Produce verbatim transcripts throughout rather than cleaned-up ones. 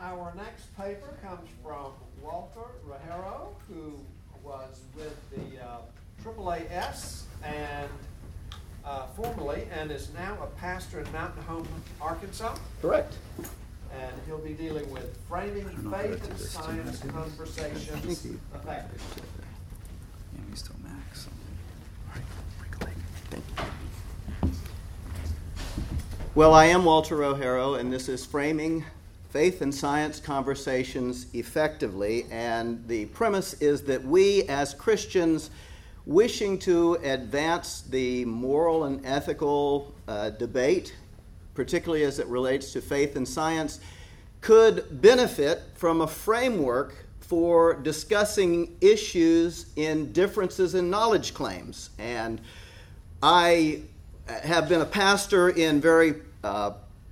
our next paper comes from Walter Rogero, who was with the uh, triple A S and uh, formerly and is now a pastor in Mountain Home, Arkansas. Correct. And he'll be dealing with framing faith and science conversations effectively. Yeah, he's still Max. Well, I am Walter Rogero, and this is Framing Faith and Science Conversations Effectively. And the premise is that we, as Christians, wishing to advance the moral and ethical uh, debate, particularly as it relates to faith and science, could benefit from a framework for discussing issues in differences in knowledge claims. And I have been a pastor in very uh,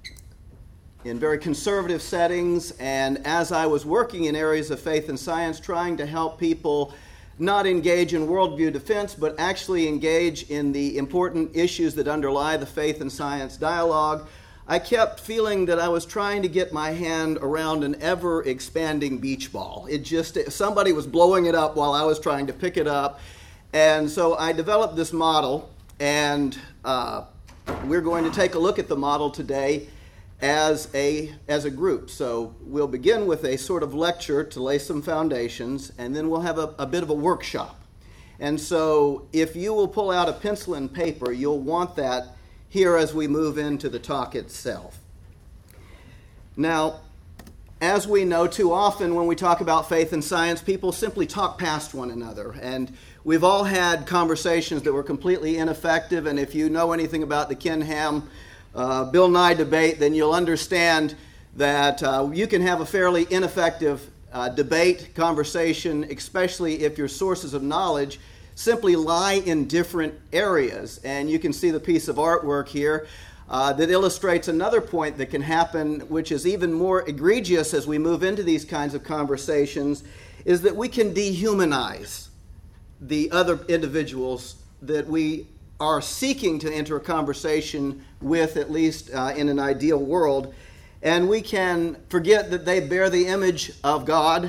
in very conservative settings, and as I was working in areas of faith and science, trying to help people not engage in worldview defense, but actually engage in the important issues that underlie the faith and science dialogue, I kept feeling that I was trying to get my hand around an ever-expanding beach ball. It just, somebody was blowing it up while I was trying to pick it up. And so I developed this model, and uh, we're going to take a look at the model today as a, as a group. So we'll begin with a sort of lecture to lay some foundations, and then we'll have a, a bit of a workshop. And so if you will pull out a pencil and paper, you'll want that here as we move into the talk itself. Now, as we know, too often when we talk about faith and science, people simply talk past one another. And we've all had conversations that were completely ineffective, and if you know anything about the Ken Ham uh, Bill Nye debate, then you'll understand that uh, you can have a fairly ineffective uh, debate, conversation, especially if your sources of knowledge simply lie in different areas. And you can see the piece of artwork here uh, that illustrates another point that can happen, which is even more egregious as we move into these kinds of conversations, is that we can dehumanize the other individuals that we are seeking to enter a conversation with, at least uh, in an ideal world. And we can forget that they bear the image of God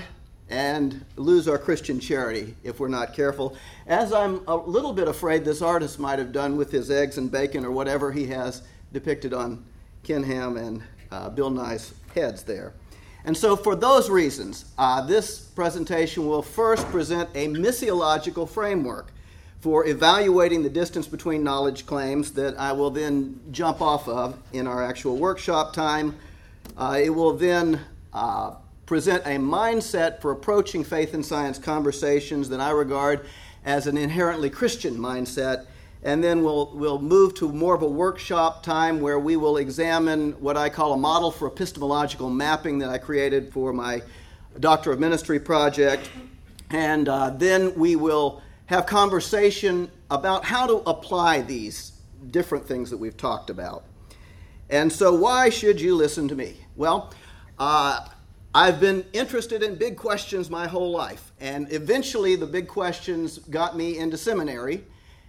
and lose our Christian charity if we're not careful, as I'm a little bit afraid this artist might have done with his eggs and bacon or whatever he has depicted on Ken Ham and uh, Bill Nye's heads there. And so for those reasons, uh, this presentation will first present a missiological framework for evaluating the distance between knowledge claims that I will then jump off of in our actual workshop time. Uh, it will then uh, present a mindset for approaching faith and science conversations that I regard as an inherently Christian mindset. And then we'll we'll move to more of a workshop time where we will examine what I call a model for epistemological mapping that I created for my Doctor of Ministry project. And uh, then we will have conversation about how to apply these different things that we've talked about. And so why should you listen to me? Well, uh, I've been interested in big questions my whole life, and eventually the big questions got me into seminary.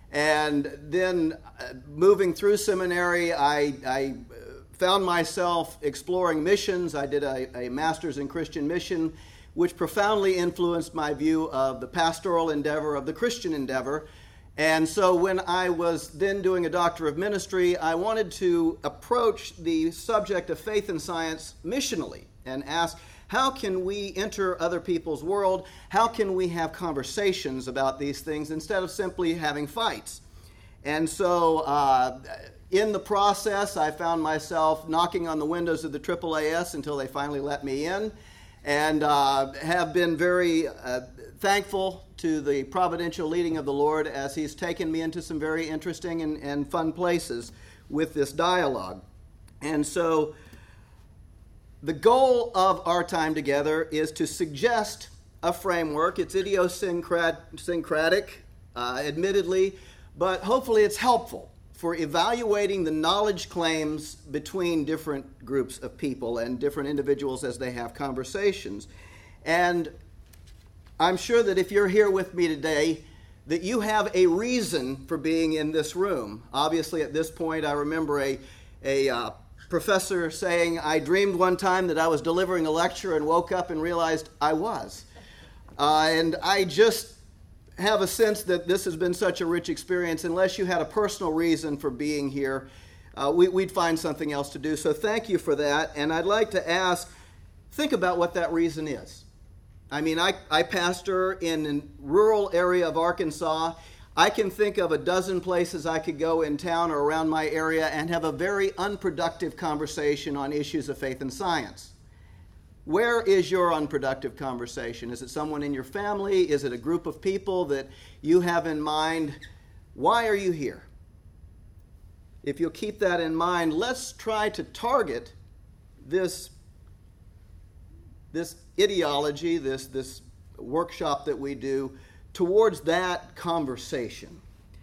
And then uh, moving through seminary, I, I found myself exploring missions. I did a, a master's in Christian mission, which profoundly influenced my view of the pastoral endeavor, of the Christian endeavor. And so when I was then doing a Doctor of Ministry, I wanted to approach the subject of faith and science missionally and ask, how can we enter other people's world? How can we have conversations about these things instead of simply having fights? And so uh, in the process, I found myself knocking on the windows of the triple A S until they finally let me in, and uh, have been very uh, thankful to the providential leading of the Lord as He's taken me into some very interesting and, and fun places with this dialogue. And so the goal of our time together is to suggest a framework. It's idiosyncratic, uh, admittedly, but hopefully it's helpful for evaluating the knowledge claims between different groups of people and different individuals as they have conversations. And I'm sure that if you're here with me today, that you have a reason for being in this room. Obviously, at this point, I remember a, a uh, professor saying, I dreamed one time that I was delivering a lecture and woke up and realized I was. Uh, and I just have a sense that this has been such a rich experience. Unless you had a personal reason for being here, uh, we, we'd find something else to do. So thank you for that. And I'd like to ask, think about what that reason is. I mean, I, I pastor in a rural area of Arkansas. I can think of a dozen places I could go in town or around my area and have a very unproductive conversation on issues of faith and science. Where is your unproductive conversation? Is it someone in your family? Is it a group of people that you have in mind? Why are you here? If you'll keep that in mind, let's try to target this, this ideology, this, this workshop that we do towards that conversation.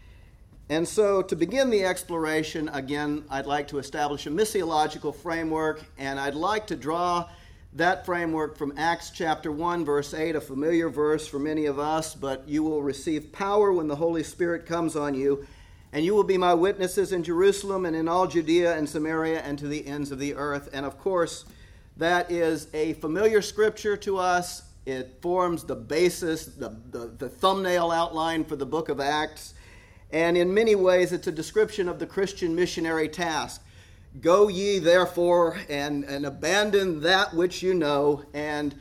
And so to begin the exploration, again, I'd like to establish a missiological framework, and I'd like to draw that framework from Acts chapter one, verse eight, a familiar verse for many of us, but you will receive power when the Holy Spirit comes on you, and you will be my witnesses in Jerusalem and in all Judea and Samaria and to the ends of the earth. And of course, that is a familiar scripture to us. It forms the basis, the, the, the thumbnail outline for the book of Acts. And in many ways, it's a description of the Christian missionary task. Go ye therefore and, and abandon that which you know and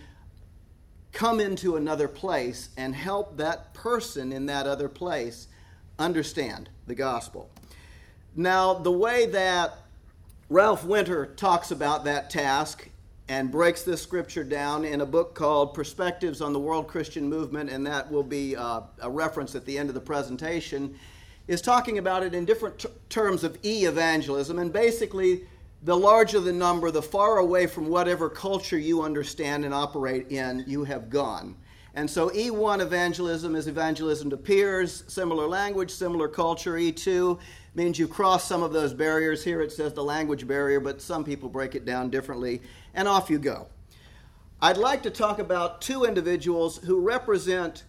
come into another place and help that person in that other place understand the gospel. Now, the way that Ralph Winter talks about that task and breaks this scripture down in a book called Perspectives on the World Christian Movement, and that will be uh, a reference at the end of the presentation, is talking about it in different t- terms of e-evangelism, and basically the larger the number, the far away from whatever culture you understand and operate in you have gone. And so E one evangelism is evangelism to peers, similar language, similar culture. E two means you cross some of those barriers. Here it says the language barrier, but some people break it down differently, and off you go. I'd like to talk about two individuals who represent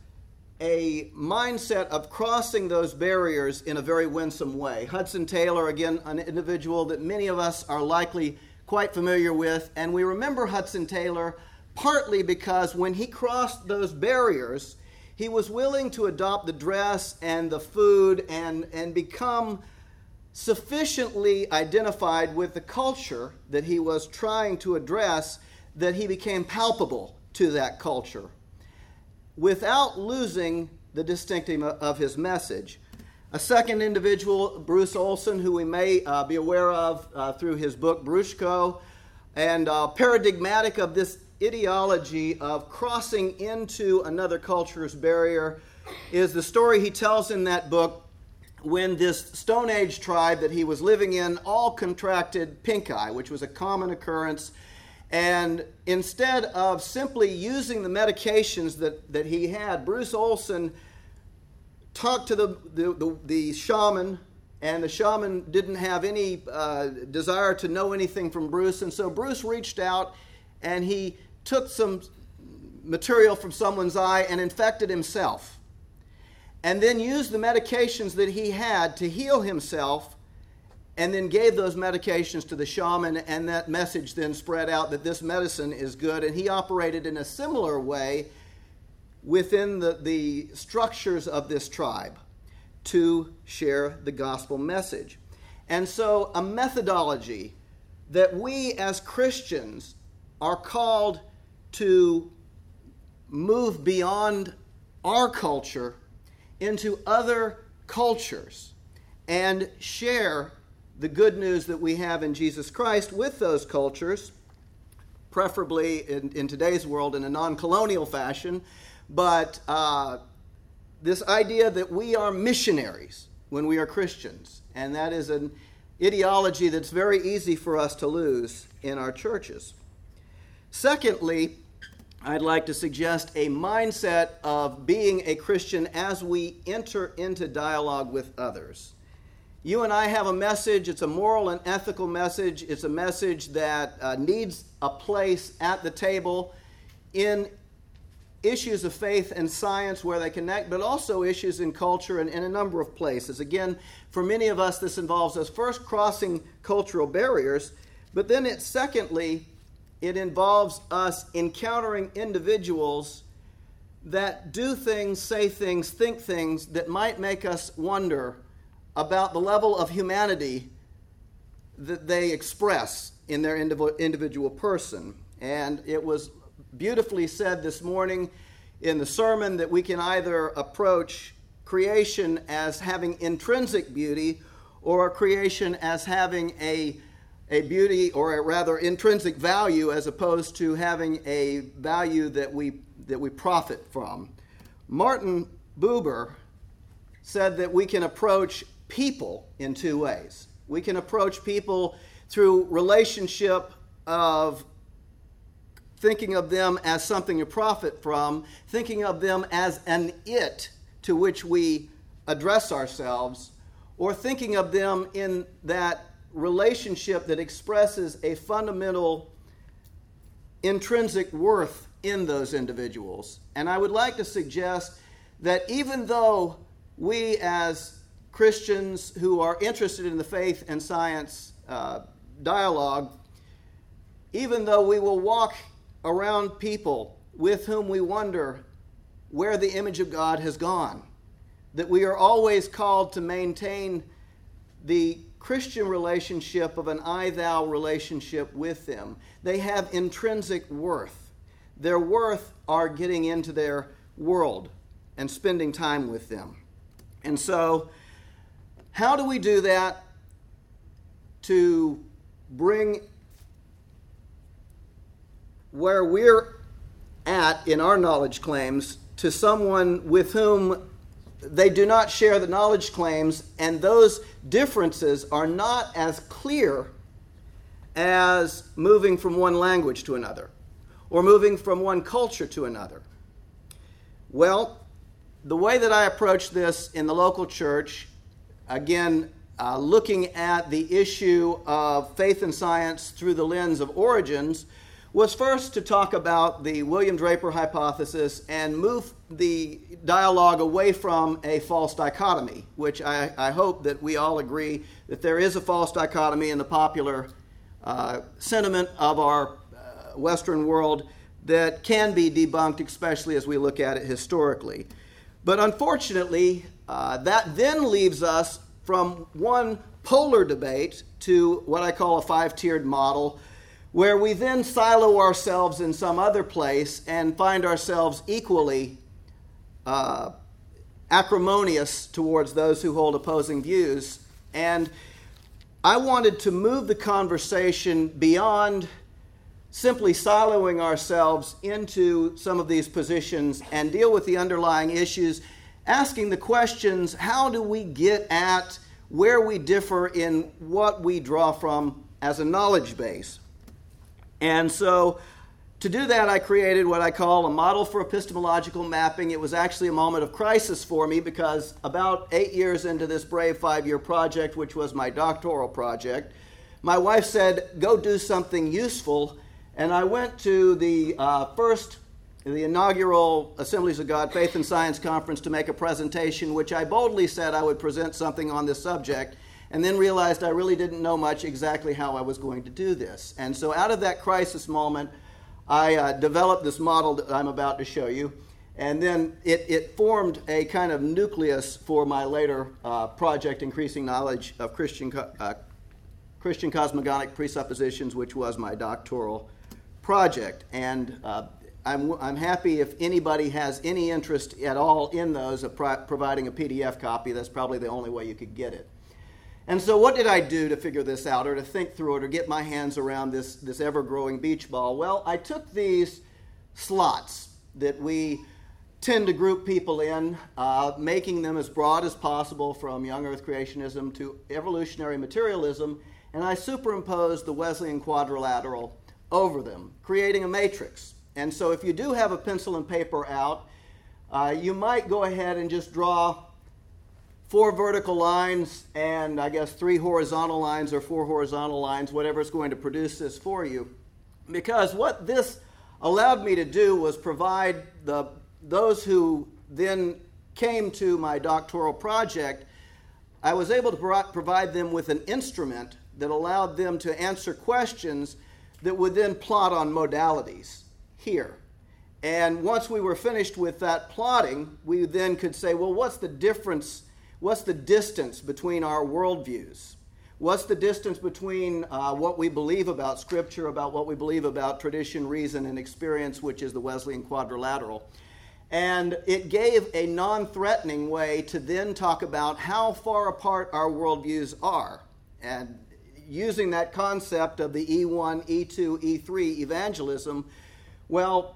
a mindset of crossing those barriers in a very winsome way. Hudson Taylor, again, an individual that many of us are likely quite familiar with, and we remember Hudson Taylor partly because when he crossed those barriers, he was willing to adopt the dress and the food and, and become sufficiently identified with the culture that he was trying to address that he became palpable to that culture, without losing the distinctive of his message. A second individual, Bruce Olson, who we may uh, be aware of uh, through his book, Bruchko, and uh, paradigmatic of this ideology of crossing into another culture's barrier, is the story he tells in that book when this Stone Age tribe that he was living in all contracted pink eye, which was a common occurrence. And instead of simply using the medications that, that he had, Bruce Olson talked to the, the, the, the shaman, and the shaman didn't have any uh, desire to know anything from Bruce. And so Bruce reached out and he took some material from someone's eye and infected himself, and then used the medications that he had to heal himself, and then gave those medications to the shaman, and that message then spread out that this medicine is good. And he operated in a similar way within the, the structures of this tribe to share the gospel message. And so a methodology that we as Christians are called to move beyond our culture into other cultures and share the good news that we have in Jesus Christ with those cultures, preferably in, in today's world in a non-colonial fashion, but uh, this idea that we are missionaries when we are Christians, and that is an ideology that's very easy for us to lose in our churches. Secondly, I'd like to suggest a mindset of being a Christian as we enter into dialogue with others. You and I have a message. It's a moral and ethical message. It's a message that uh, needs a place at the table in issues of faith and science where they connect, but also issues in culture and in a number of places. Again, for many of us, this involves us first crossing cultural barriers, But then it secondly, it involves us encountering individuals that do things, say things, think things that might make us wonder about the level of humanity that they express in their individual person. And it was beautifully said this morning in the sermon that we can either approach creation as having intrinsic beauty or creation as having a, a beauty or a rather intrinsic value as opposed to having a value that we, that we profit from. Martin Buber said that we can approach people in two ways. We can approach people through relationship of thinking of them as something to profit from, thinking of them as an it to which we address ourselves, or thinking of them in that relationship that expresses a fundamental intrinsic worth in those individuals. And I would like to suggest that even though we as Christians who are interested in the faith and science uh, dialogue, even though we will walk around people with whom we wonder where the image of God has gone, that we are always called to maintain the Christian relationship of an I-thou relationship with them. They have intrinsic worth. Their worth are getting into their world and spending time with them. And so, how do we do that to bring where we're at in our knowledge claims to someone with whom they do not share the knowledge claims, and those differences are not as clear as moving from one language to another or moving from one culture to another? Well, the way that I approach this in the local church, again, uh, looking at the issue of faith and science through the lens of origins, was first to talk about the William Draper hypothesis and move the dialogue away from a false dichotomy, which I, I hope that we all agree that there is a false dichotomy in the popular uh, sentiment of our uh, Western world that can be debunked, especially as we look at it historically. But unfortunately, uh, that then leaves us from one polar debate to what I call a five-tiered model, where we then silo ourselves in some other place and find ourselves equally uh, acrimonious towards those who hold opposing views. And I wanted to move the conversation beyond simply siloing ourselves into some of these positions and deal with the underlying issues, asking the questions, how do we get at where we differ in what we draw from as a knowledge base? And so to do that, I created what I call a model for epistemological mapping. It was actually a moment of crisis for me because about eight years into this brave five-year project, which was my doctoral project, my wife said, go do something useful. And I went to the uh, first, the inaugural Assemblies of God Faith and Science Conference to make a presentation, which I boldly said I would present something on this subject, and then realized I really didn't know much exactly how I was going to do this. And so out of that crisis moment, I uh, developed this model that I'm about to show you, and then it, it formed a kind of nucleus for my later uh, project, Increasing Knowledge of Christian, uh, Christian Cosmogonic Presuppositions, which was my doctoral project. And uh, I'm, I'm happy if anybody has any interest at all in those, of pro- providing a P D F copy. That's probably the only way you could get it. And so what did I do to figure this out, or to think through it, or get my hands around this, this ever-growing beach ball? Well, I took these slots that we tend to group people in, uh, making them as broad as possible, from young earth creationism to evolutionary materialism, and I superimposed the Wesleyan quadrilateral over them, creating a matrix. And so if you do have a pencil and paper out, uh, you might go ahead and just draw four vertical lines and I guess three horizontal lines, or four horizontal lines, whatever is going to produce this for you. Because what this allowed me to do was provide the those who then came to my doctoral project, I was able to pro- provide them with an instrument that allowed them to answer questions that would then plot on modalities here. And once we were finished with that plotting, we then could say, well, what's the difference, what's the distance between our worldviews? What's the distance between uh, what we believe about Scripture, about what we believe about tradition, reason, and experience, which is the Wesleyan quadrilateral? And it gave a non-threatening way to then talk about how far apart our worldviews are. And using that concept of the E one, E two, E three evangelism, well,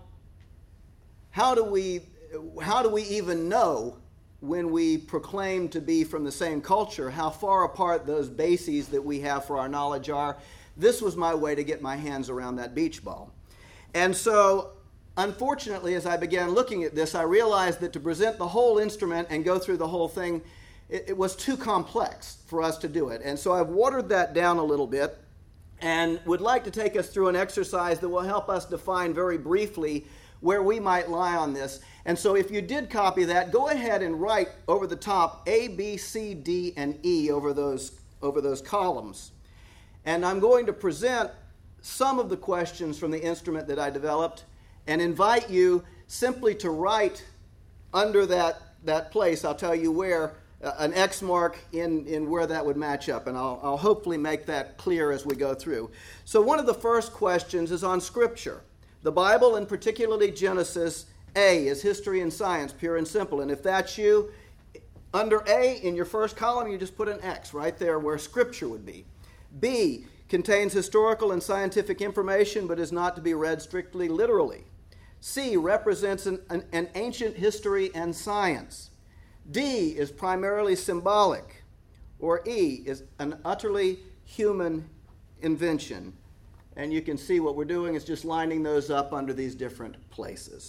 how do we, how do we even know when we proclaim to be from the same culture, how far apart those bases that we have for our knowledge are? This was my way to get my hands around that beach ball. And so, unfortunately, as I began looking at this, I realized that to present the whole instrument and go through the whole thing, it, it was too complex for us to do it. And so I've watered that down a little bit and would like to take us through an exercise that will help us define very briefly where we might lie on this. And so if you did copy that, go ahead and write over the top A, B, C, D, and E over those, over those columns. And I'm going to present some of the questions from the instrument that I developed and invite you simply to write under that, that place, I'll tell you where, uh, an X mark in, in where that would match up. And I'll, I'll hopefully make that clear as we go through. So one of the first questions is on Scripture. The Bible, and particularly Genesis. A is history and science, pure and simple. And if that's you, under A, in your first column, you just put an X right there where Scripture would be. B contains historical and scientific information, but is not to be read strictly literally. C represents an, an, an ancient history and science. D is primarily symbolic. Or E is an utterly human invention. And you can see what we're doing is just lining those up under these different places.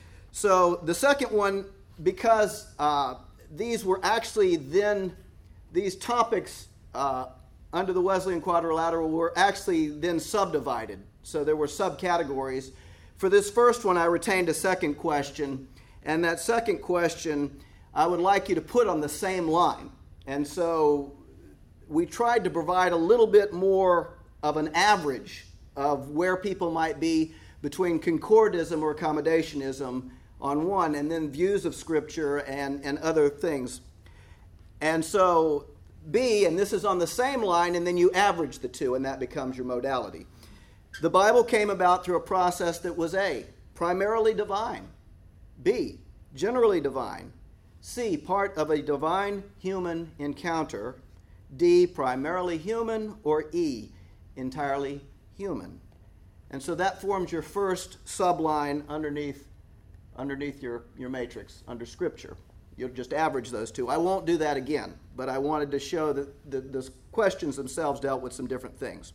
So the second one, because uh, these were actually then, these topics uh, under the Wesleyan quadrilateral were actually then subdivided. So there were subcategories. For this first one, I retained a second question. And that second question, I would like you to put on the same line. And so we tried to provide a little bit more of an average of where people might be between concordism or accommodationism on one, and then views of Scripture and, and other things. And so B, and this is on the same line, and then you average the two, and that becomes your modality. The Bible came about through a process that was A, primarily divine. B, generally divine. C, part of a divine-human encounter. D, primarily human. Or E, entirely human. And so that forms your first subline underneath, underneath your, your matrix, under Scripture. You'll just average those two. I won't do that again, but I wanted to show that the, the questions themselves dealt with some different things.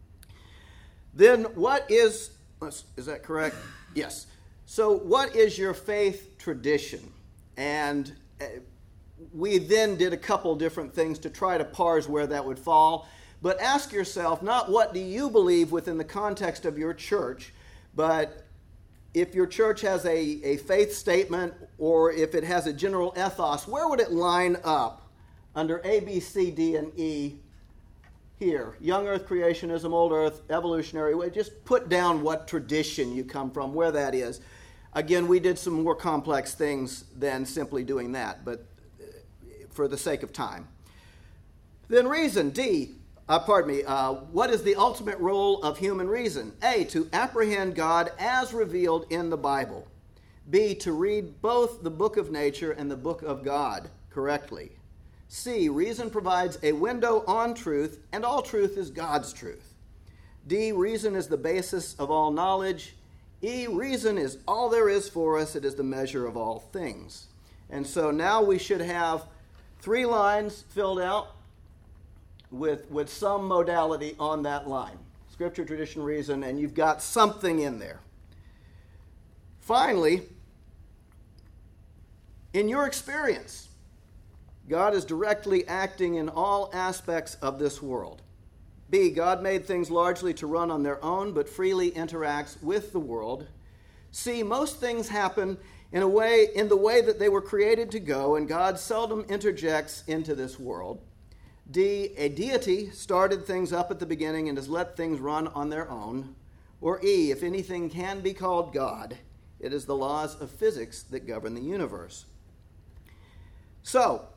Then what is, is that correct? Yes. So what is your faith tradition? And we then did a couple different things to try to parse where that would fall. But ask yourself, not what do you believe within the context of your church, but if your church has a, a faith statement or if it has a general ethos, where would it line up under A, B, C, D, and E here? Young earth creationism, old earth, evolutionary. Just put down what tradition you come from, where that is. Again, we did some more complex things than simply doing that, but for the sake of time. Then reason, D. Uh, pardon me, uh, what is the ultimate role of human reason? A, to apprehend God as revealed in the Bible. B, to read both the book of nature and the book of God correctly. C, reason provides a window on truth, and all truth is God's truth. D, reason is the basis of all knowledge. E, reason is all there is for us. It is the measure of all things. And so now we should have three lines filled out with, with some modality on that line. Scripture, tradition, reason, and you've got something in there. Finally, in your experience, God is directly acting in all aspects of this world. B, God made things largely to run on their own, but freely interacts with the world. C, most things happen in a way, in the way that they were created to go, and God seldom interjects into this world. D, a deity started things up at the beginning and has let things run on their own. Or E, if anything can be called God, it is the laws of physics that govern the universe. So,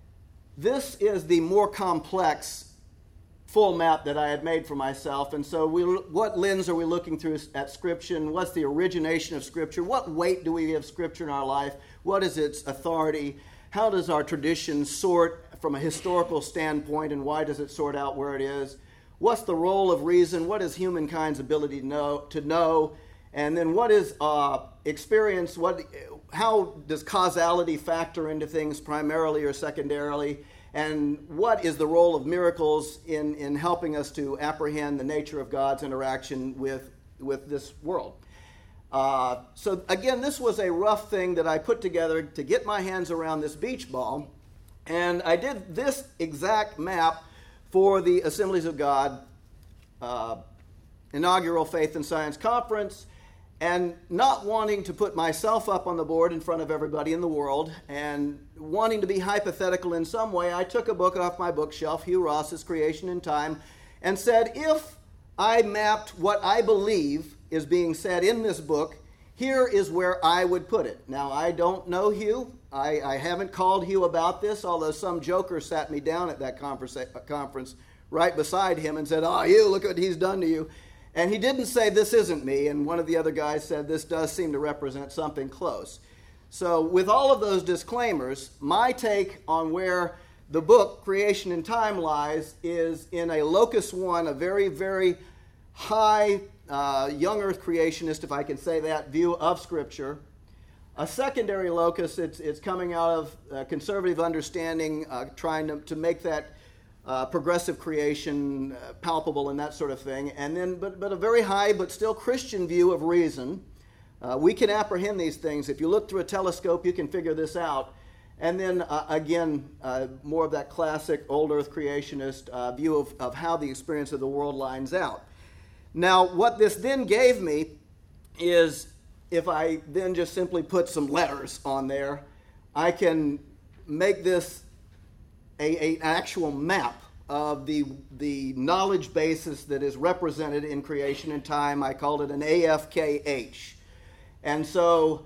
this is the more complex full map that I had made for myself. And so we, what lens are we looking through at Scripture? And what's the origination of Scripture? What weight do we give Scripture in our life? What is its authority? How does our tradition sort from a historical standpoint, and why does it sort out where it is? What's the role of reason? What is humankind's ability to know? To know? And then what is uh, experience? What? How does causality factor into things primarily or secondarily? And what is the role of miracles in, in helping us to apprehend the nature of God's interaction with, with this world? Uh, so again, this was a rough thing that I put together to get my hands around this beach ball. And I did this exact map for the Assemblies of God uh, inaugural Faith and Science Conference. And not wanting to put myself up on the board in front of everybody in the world and wanting to be hypothetical in some way, I took a book off my bookshelf, Hugh Ross's Creation in Time, and said, if I mapped what I believe is being said in this book, here is where I would put it. Now, I don't know Hugh. I, I haven't called Hugh about this, although some joker sat me down at that conference, conference right beside him and said, oh, Hugh, look what he's done to you. And he didn't say, this isn't me, and one of the other guys said, this does seem to represent something close. So with all of those disclaimers, my take on where the book, Creation in Time, lies is in a locus one, a very, very high, uh, young earth creationist, if I can say that, view of Scripture. A secondary locus, it's, it's coming out of uh, conservative understanding, uh, trying to, to make that Uh, progressive creation, uh, palpable, and that sort of thing, and then, but but a very high but still Christian view of reason. Uh, we can apprehend these things. If you look through a telescope, you can figure this out. And then uh, again, uh, more of that classic old Earth creationist uh, view of, of how the experience of the world lines out. Now, what this then gave me is, if I then just simply put some letters on there, I can make this A, a actual map of the the knowledge basis that is represented in Creation in Time. I called it an A F K H. And so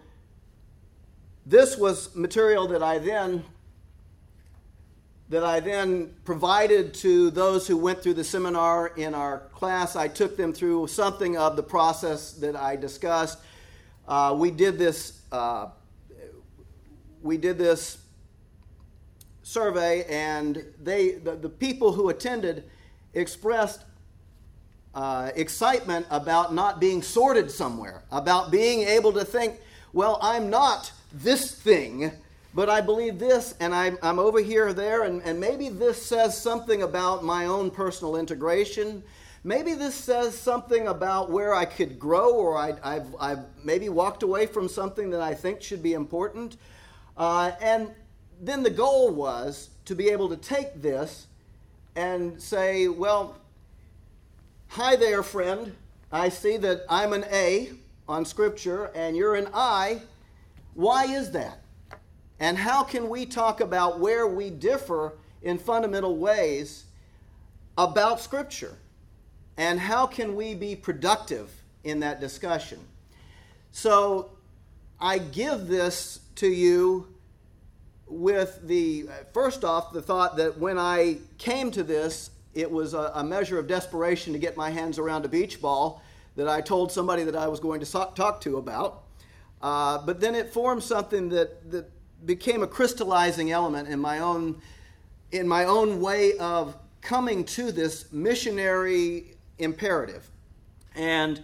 this was material that I then that I then provided to those who went through the seminar in our class. I took them through something of the process that I discussed. Uh, we did this uh, we did this survey, and they the, the people who attended expressed uh, excitement about not being sorted somewhere, about being able to think, well, I'm not this thing, but I believe this, and I'm, I'm over here or there, and, and maybe this says something about my own personal integration. Maybe this says something about where I could grow, or I, I've, I've maybe walked away from something that I think should be important. Uh, and then the goal was to be able to take this and say, well, hi there, friend. I see that I'm an A on Scripture and you're an I. Why is that? And how can we talk about where we differ in fundamental ways about Scripture? And how can we be productive in that discussion? So I give this to you with the, first off, the thought that when I came to this, it was a, a measure of desperation to get my hands around a beach ball that I told somebody that I was going to so- talk to about. Uh, but then it formed something that, that became a crystallizing element in my own, in my own way of coming to this missionary imperative. And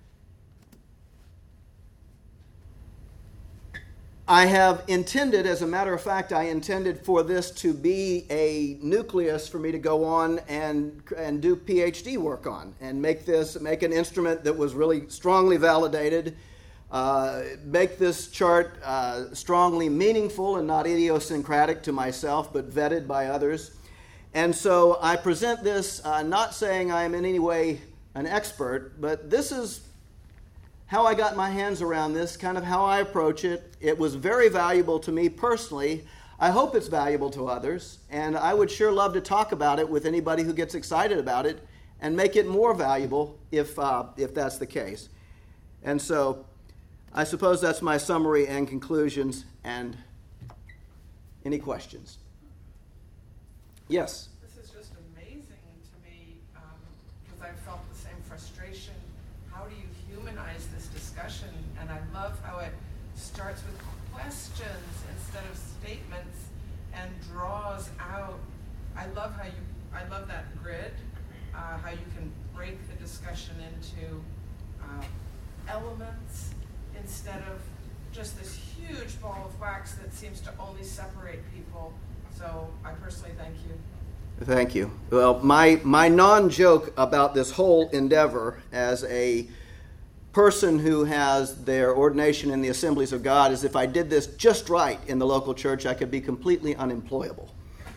I have intended, as a matter of fact, I intended for this to be a nucleus for me to go on and and do PhD work on, and make this, make an instrument that was really strongly validated, uh, make this chart uh, strongly meaningful and not idiosyncratic to myself, but vetted by others. And so I present this uh, not saying I am in any way an expert, but this is how I got my hands around this, kind of how I approach it. It was very valuable to me personally. I hope it's valuable to others, and I would sure love to talk about it with anybody who gets excited about it and make it more valuable if uh, if that's the case. And so I suppose that's my summary and conclusions. And any questions? Yes? This is just amazing to me because um, I've felt the same frustration. How do you humanize this discussion? And I love how it starts with questions instead of statements and draws out. I love how you, I love that grid, uh, how you can break the discussion into uh, elements instead of just this huge ball of wax that seems to only separate people. So I personally thank you. Thank you. Well, my, my non-joke about this whole endeavor as a person who has their ordination in the Assemblies of God is if I did this just right in the local church, I could be completely unemployable.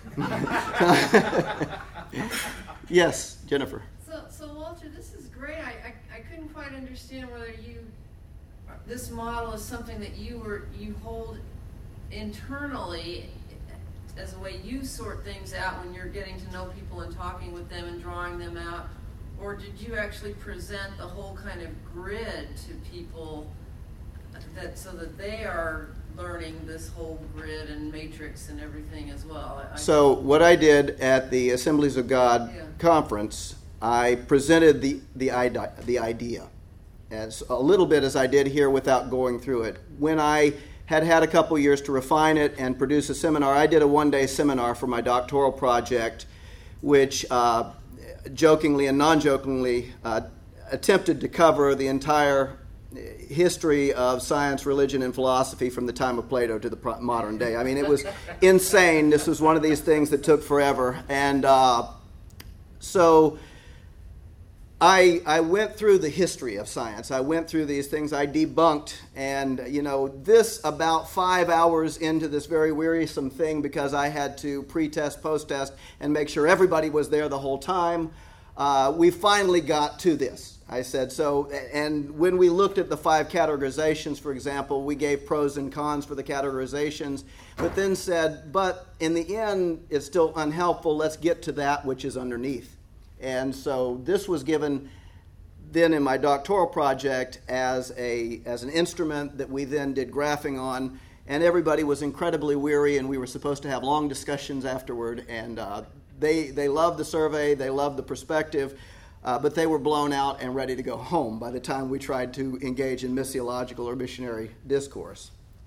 Yes, Jennifer. So, so Walter, this is great. I, I, I couldn't quite understand whether you, this model is something that you were you hold internally as a way you sort things out when you're getting to know people and talking with them and drawing them out, or did you actually present the whole kind of grid to people that so that they are learning this whole grid and matrix and everything as well? I, So what I did at the Assemblies of God Yeah. conference, I presented the the idea, the idea as a little bit as I did here without going through it. When I had had a couple years to refine it and produce a seminar, I did a one-day seminar for my doctoral project, which uh, jokingly and non-jokingly uh, attempted to cover the entire history of science, religion, and philosophy from the time of Plato to the pro- modern day. I mean, it was insane. This was one of these things that took forever. And uh, so I, I went through the history of science. I went through these things. I debunked. And, you know, this about five hours into this very wearisome thing because I had to pre-test, post-test, and make sure everybody was there the whole time, uh, we finally got to this. I said, so, and when we looked at the five categorizations, for example, we gave pros and cons for the categorizations, but then said, but in the end, it's still unhelpful. Let's get to that which is underneath. And so this was given then in my doctoral project as a as an instrument that we then did graphing on, and everybody was incredibly weary, and we were supposed to have long discussions afterward, and uh, they, they loved the survey, they loved the perspective, Uh, but they were blown out and ready to go home by the time we tried to engage in missiological or missionary discourse.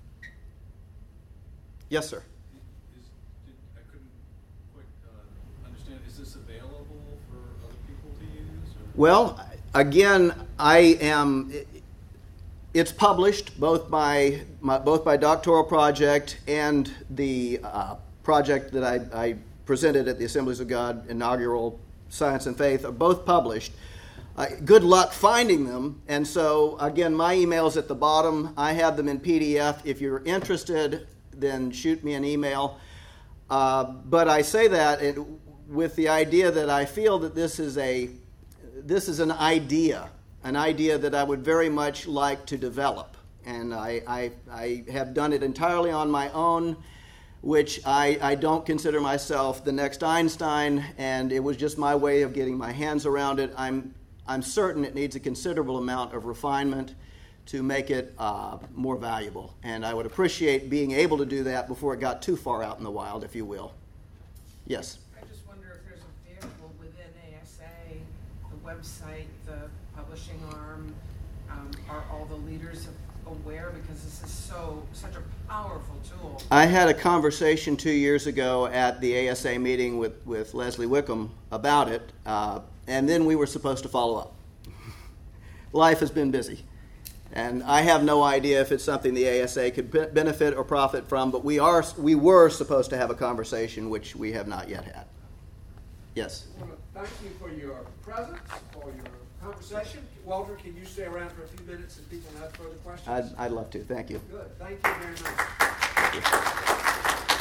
Yes, sir. Is, did, I couldn't quite uh, understand. Is this available for other people to use? Or? Well, again, I am. It's published both by my, both my doctoral project and the uh, project that I, I presented at the Assemblies of God inaugural Science and Faith are both published. Uh, good luck finding them. And so, again, my email's at the bottom. I have them in P D F. If you're interested, then shoot me an email. Uh, but I say that it, with the idea that I feel that this is a this is an idea, an idea that I would very much like to develop. And I, I, I have done it entirely on my own, which I, I don't consider myself the next Einstein, and it was just my way of getting my hands around it. I'm I'm certain it needs a considerable amount of refinement to make it uh, more valuable, and I would appreciate being able to do that before it got too far out in the wild, if you will. Yes? I just wonder if there's a vehicle within A S A, the website, the publishing arm, um, are all the leaders aware, because this is so such a powerful tool. I had a conversation two years ago at the A S A meeting with, with Leslie Wickham about it, uh, and then we were supposed to follow up. Life has been busy, and I have no idea if it's something the A S A could be- benefit or profit from, but we are we were supposed to have a conversation, which we have not yet had. Yes? I want to thank you for your presence, for your conversation. Walter, can you stay around for a few minutes if people have further questions? I'd, I'd love to. Thank you. Good. Thank you very much.